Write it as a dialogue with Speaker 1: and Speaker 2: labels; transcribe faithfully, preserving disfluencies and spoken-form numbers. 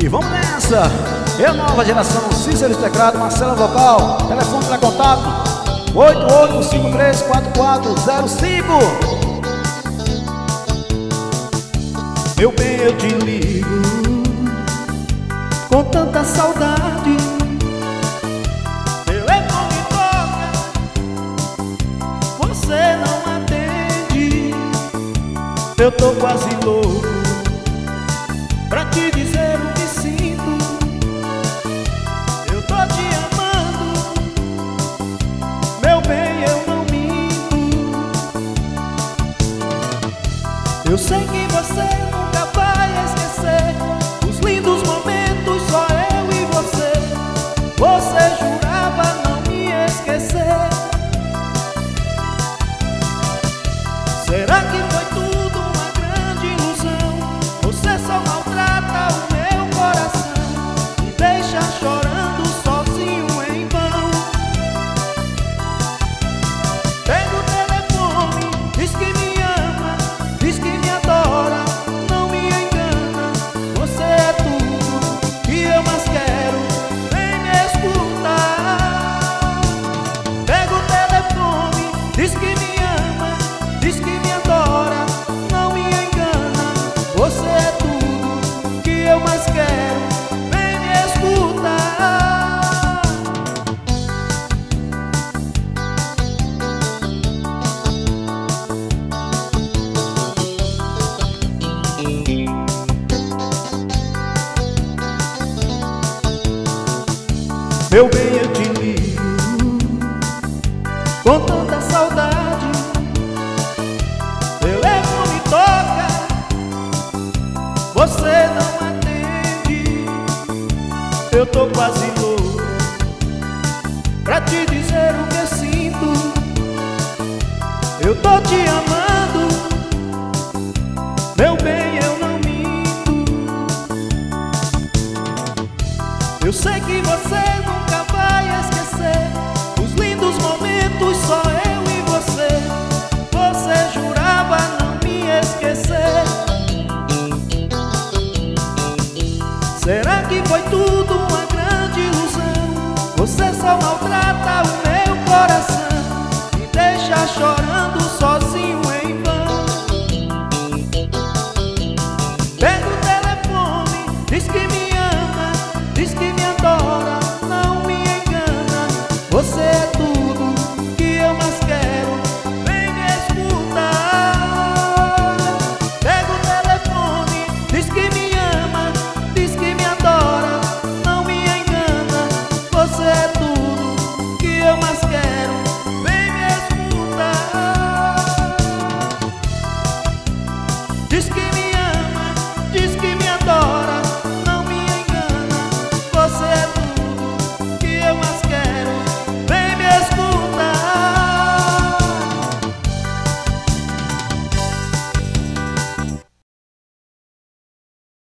Speaker 1: E vamos nessa! É a nova geração, Cícero Teclado, Marcelo Vocal. Telefone para contato oito oito cinco três quatro quatro zero cinco.
Speaker 2: Meu bem, eu te ligo com tanta saudade.
Speaker 3: Telefone toca, você não atende.
Speaker 2: Eu tô quase louco
Speaker 3: pra te dizer o que sinto. Eu tô te amando, meu bem, eu não minto.
Speaker 2: Eu sei que você
Speaker 3: nunca vai esquecer os lindos momentos, só eu e você. Você jurava não me esquecer. Será que foi tudo uma grande ilusão? Você só maltrata o meu coração, me deixa chorando sozinho em vão. Pega o telefone, diz que me ama, diz que me adora, não me engana. Você é tudo que eu mais quero, vem me escutar. Pega o telefone, diz que me ama, diz que me adora, não me engana. Você é tudo que eu mais quero, vem me escutar.
Speaker 2: Meu bem, eu te ligo com tanta saudade.
Speaker 3: Telefone toca, você não atende.
Speaker 2: Eu tô quase louco
Speaker 3: pra te dizer o que eu sinto.
Speaker 2: Eu tô te amando,
Speaker 3: meu bem, eu não minto. Eu sei que você nunca vai esquecer os lindos momentos, só eu e você. Você jurava não me esquecer. Será que foi tudo